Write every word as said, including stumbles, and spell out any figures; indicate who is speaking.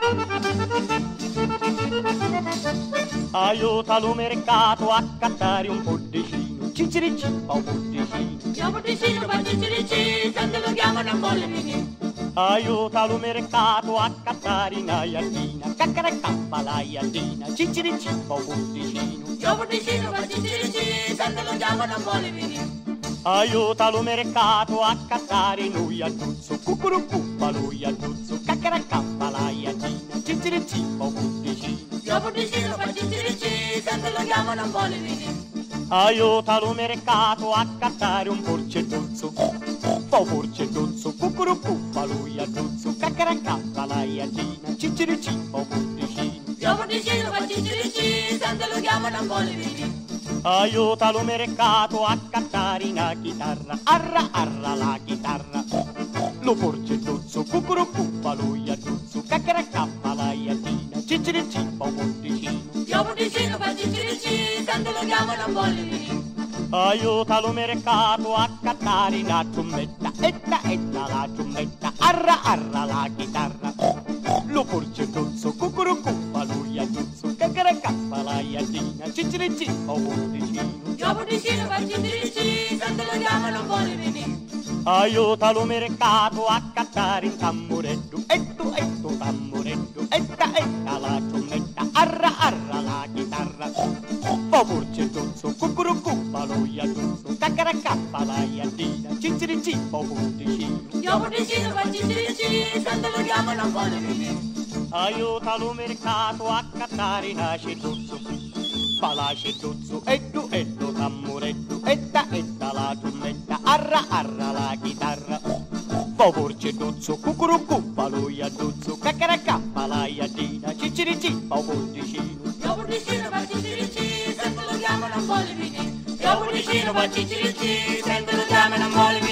Speaker 1: Aiutalo mercato a cattare un porticino, ciciricippa un porticino.
Speaker 2: Io porticino fa cicirici, quando lo chiamano non vuole venire.
Speaker 1: Aiutalo mercato a cattare una iardina, caccaracappa la iardina, ciciricippa un porticino.
Speaker 2: Io porticino fa cicirici, quando lo chiamano non vuole venire.
Speaker 1: Aiutalo mercato a cattare noi aggiuzzo, cucurucuppa lui aggiuzzo, caccaracappa la iardina, ciciricippa un porticino.
Speaker 2: Io porticino fa cicirici, quando lo chiamano non vuole venire.
Speaker 1: Aiutalo mercato a cattare un porcelluzzo, po' porcelluzzo, cucurucuppa lui aggiuzzo, caccaracappa la iardina, ciciricippa un porticino.
Speaker 2: Io porticino fa cicirici, quando lo chiamano non vuole venire.
Speaker 1: Aiutalo mercato a cattare una chitarra, arra arra la chitarra. Lo porcelluzzo, cucurucuppa lui aggiuzzo, caccaracappa la iardina, ciciricippa un porticino.
Speaker 2: Io porticino fa cicirici, quando lo chiamano non vuole venire.
Speaker 1: Aiutalo mercato a cattare una ciummetta, etta etta la ciummetta, arra arra la chitarra. Lo porcelluzzo, cucurucuppa lui aggiuzzo, caccaracappa la iardina, ciciricippa un porticino.
Speaker 2: Io porticino fa cicirici, quando lo chiamano non vuole venire.
Speaker 1: Aiutalo mercato a cattare in tamburetto, etto etto tamburetto, etta etta la ciummetta, arra arra la chitarra. Po' porcelluzzo, cucurucuppa lui aggiuzzo, caccaracappa la iardina, ciciricippa un porticino.
Speaker 2: Io porticino fa cicirici, quando lo chiamano non vuole venire.
Speaker 1: Aiutalo mercato a cattare una ceduzzo, fa la ceduzzo, etto etto tamburetto, etta etta la ciummetta, arra arra la chitarra. Po' porcelluzzo, cucurucuppa lui aggiuzzo, caccaracappa la iardina, ciciricippa un porticino.
Speaker 2: Io porticino fa cicirici, quando lo chiamano non vuole venire. Io porticino fa cicirici, quando lo chiamano non vuole venire.